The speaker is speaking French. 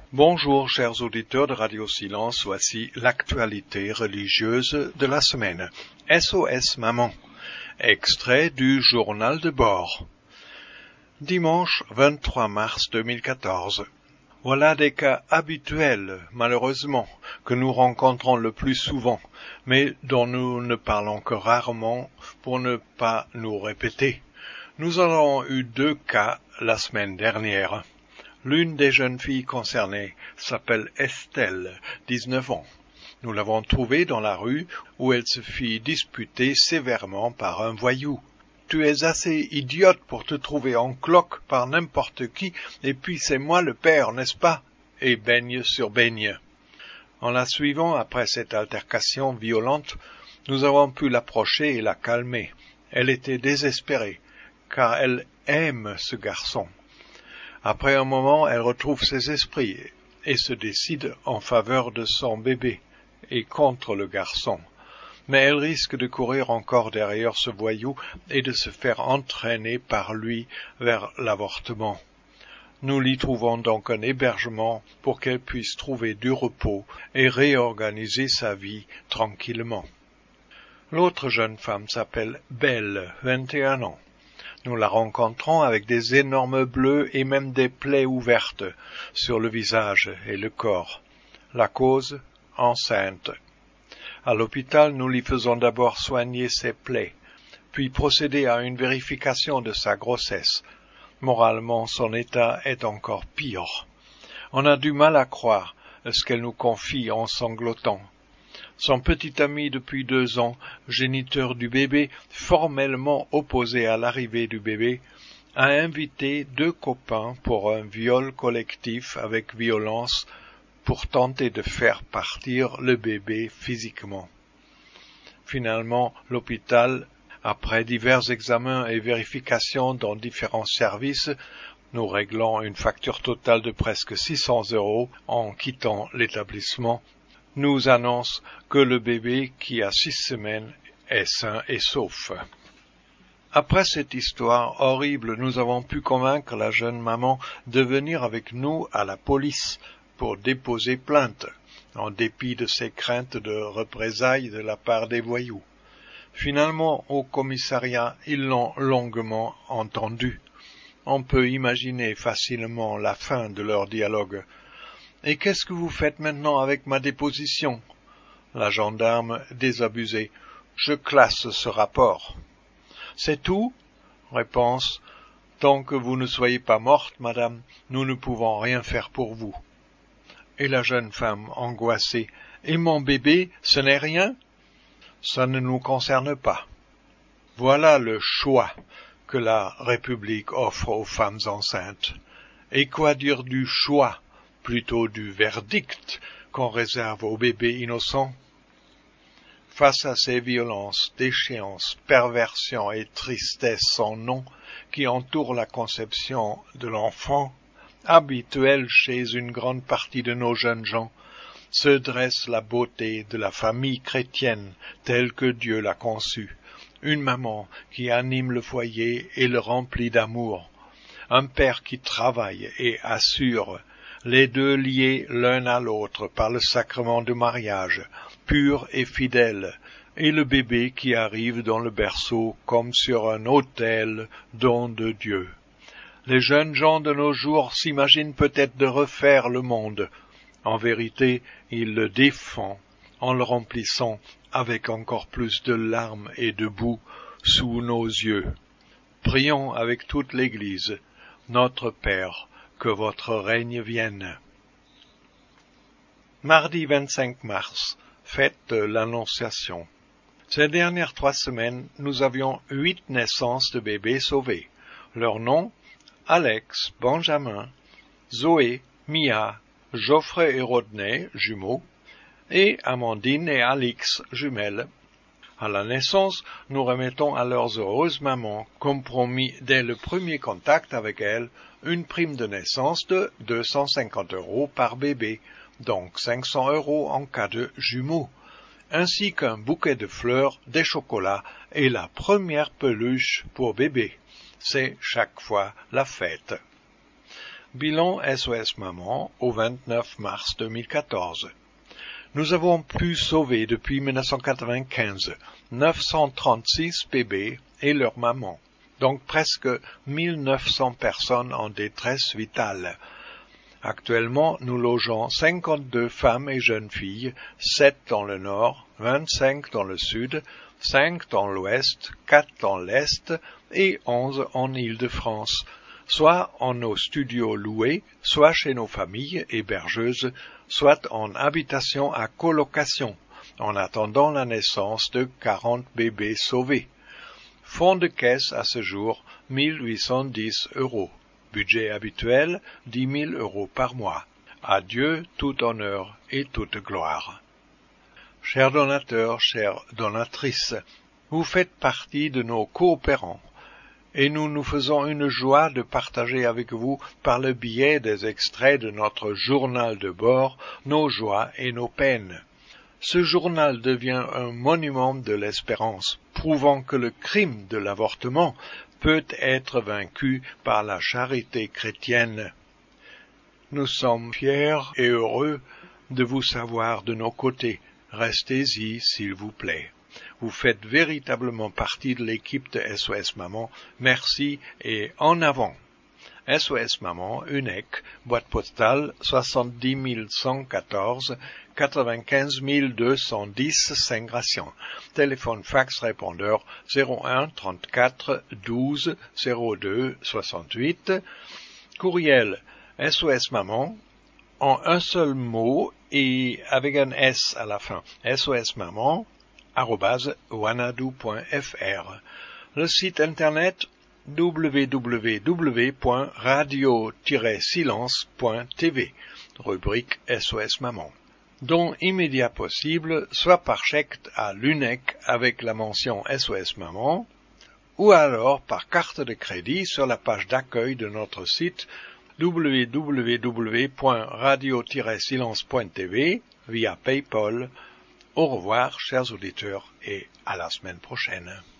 Bonjour chers auditeurs de Radio Silence, voici l'actualité religieuse de la semaine. SOS Maman, extrait du journal de bord. Dimanche 23 mars 2014. Voilà des cas habituels, malheureusement, que nous rencontrons le plus souvent, mais dont nous ne parlons que rarement pour ne pas nous répéter. Nous en avons eu 2 cas la semaine dernière. L'une des jeunes filles concernées s'appelle Estelle, 19 ans. Nous l'avons trouvée dans la rue où elle se fit disputer sévèrement par un voyou. « Tu es assez idiote pour te trouver en cloque par n'importe qui, et puis c'est moi le père, n'est-ce pas ?» et baigne sur baigne. En la suivant après cette altercation violente, nous avons pu l'approcher et la calmer. Elle était désespérée, car elle aime ce garçon. Après un moment, elle retrouve ses esprits et se décide en faveur de son bébé et contre le garçon. Mais elle risque de courir encore derrière ce voyou et de se faire entraîner par lui vers l'avortement. Nous lui trouvons donc un hébergement pour qu'elle puisse trouver du repos et réorganiser sa vie tranquillement. L'autre jeune femme s'appelle Belle, 21 ans. Nous la rencontrons avec des énormes bleus et même des plaies ouvertes sur le visage et le corps. La cause, enceinte. À l'hôpital, nous lui faisons d'abord soigner ses plaies, puis procéder à une vérification de sa grossesse. Moralement, son état est encore pire. On a du mal à croire ce qu'elle nous confie en sanglotant. Son petit ami depuis 2 ans, géniteur du bébé, formellement opposé à l'arrivée du bébé, a invité 2 copains pour un viol collectif avec violence pour tenter de faire partir le bébé physiquement. Finalement, l'hôpital, après divers examens et vérifications dans différents services, nous réglons une facture totale de presque 600 € en quittant l'établissement, nous annonce que le bébé, qui a 6 semaines, est sain et sauf. Après cette histoire horrible, nous avons pu convaincre la jeune maman de venir avec nous à la police pour déposer plainte, en dépit de ses craintes de représailles de la part des voyous. Finalement, au commissariat, ils l'ont longuement entendue. On peut imaginer facilement la fin de leur dialogue. « Et qu'est-ce que vous faites maintenant avec ma déposition ?» La gendarme, désabusée. « Je classe ce rapport. »« C'est tout ?» Réponse. « Tant que vous ne soyez pas morte, madame, nous ne pouvons rien faire pour vous. » Et la jeune femme, angoissée. « Et mon bébé, ce n'est rien ?»« Ça ne nous concerne pas. » Voilà le choix que la République offre aux femmes enceintes. Et quoi dire du choix, plutôt du verdict qu'on réserve aux bébés innocents? Face à ces violences, déchéances, perversions et tristesses sans nom qui entourent la conception de l'enfant, habituelle chez une grande partie de nos jeunes gens, se dresse la beauté de la famille chrétienne telle que Dieu l'a conçue, une maman qui anime le foyer et le remplit d'amour, un père qui travaille et assure, les 2 liés l'un à l'autre par le sacrement du mariage, pur et fidèle, et le bébé qui arrive dans le berceau comme sur un autel, don de Dieu. Les jeunes gens de nos jours s'imaginent peut-être de refaire le monde. En vérité, ils le défendent en le remplissant avec encore plus de larmes et de boue sous nos yeux. Prions avec toute l'Église. Notre Père, que votre règne vienne. Mardi 25 mars, fête de l'Annonciation. Ces dernières 3 semaines, nous avions 8 naissances de bébés sauvés. Leurs noms, Alex, Benjamin, Zoé, Mia, Geoffrey et Rodney, jumeaux, et Amandine et Alix, jumelles. À la naissance, nous remettons à leurs heureuses mamans, comme promis dès le premier contact avec elles, une prime de naissance de 250 € par bébé, donc 500 € en cas de jumeaux, ainsi qu'un bouquet de fleurs, des chocolats et la première peluche pour bébé. C'est chaque fois la fête. Bilan SOS Maman au 29 mars 2014. Nous avons pu sauver depuis 1995 936 bébés et leurs mamans, donc presque 1900 personnes en détresse vitale. Actuellement, nous logeons 52 femmes et jeunes filles, 7 dans le nord, 25 dans le sud, 5 dans l'ouest, 4 dans l'est et 11 en Île-de-France, soit en nos studios loués, soit chez nos familles hébergeuses, soit en habitation à colocation, en attendant la naissance de 40 bébés sauvés. Fonds de caisse à ce jour, 1810 €. Budget habituel, 10 000 € par mois. À Dieu tout honneur et toute gloire. Chers donateurs, chères donatrices, vous faites partie de nos coopérants, et nous nous faisons une joie de partager avec vous, par le biais des extraits de notre journal de bord, nos joies et nos peines. Ce journal devient un monument de l'espérance, prouvant que le crime de l'avortement peut être vaincu par la charité chrétienne. Nous sommes fiers et heureux de vous savoir de nos côtés. Restez-y, s'il vous plaît. Vous faites véritablement partie de l'équipe de SOS Maman. Merci et en avant. SOS Maman, UNEC, boîte postale 70 114, 95 210 Saint-Gratien. Téléphone fax répondeur 01 34 12 02 68. Courriel SOS Maman en un seul mot et avec un S à la fin. sosmaman@wanadoo.fr. Le site internet www.radio-silence.tv, rubrique SOS Maman. Don immédiat possible, soit par chèque à l'UNEC avec la mention SOS Maman, ou alors par carte de crédit sur la page d'accueil de notre site www.radio-silence.tv via PayPal. Au revoir, chers auditeurs, et à la semaine prochaine.